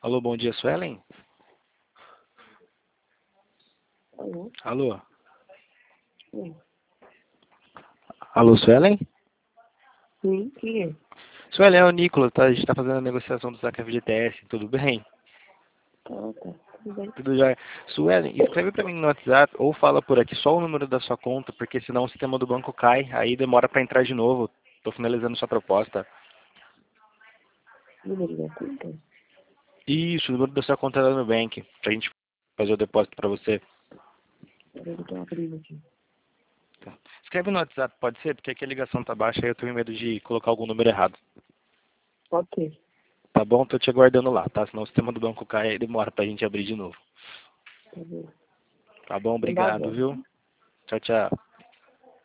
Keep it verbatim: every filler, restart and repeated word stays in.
Alô, bom dia, Suelen? Alô? Alô? Sim. Alô, Suelen? Sim, quem é? Suelen, é o Nicolas, tá? A gente tá fazendo a negociação do saque F G T S, tudo bem? Ah, tá. Tudo bem. Tudo já. Suelen, escreve pra mim no WhatsApp ou fala por aqui só o número da sua conta, porque senão o sistema do banco cai, aí demora pra entrar de novo. Tô finalizando sua proposta. Número da conta? Isso, o número da sua conta lá no Nubank, pra gente fazer o depósito pra você. Peraí que eu tô abrindo aqui. Tá. Escreve no WhatsApp, pode ser? Porque aqui a ligação tá baixa e eu tenho medo de colocar algum número errado. Ok. Tá bom? Tô te aguardando lá, tá? Senão o sistema do banco cai e demora pra gente abrir de novo. Tá bom. Tá bom? Então dá Obrigado, agora. viu? Tchau, tchau.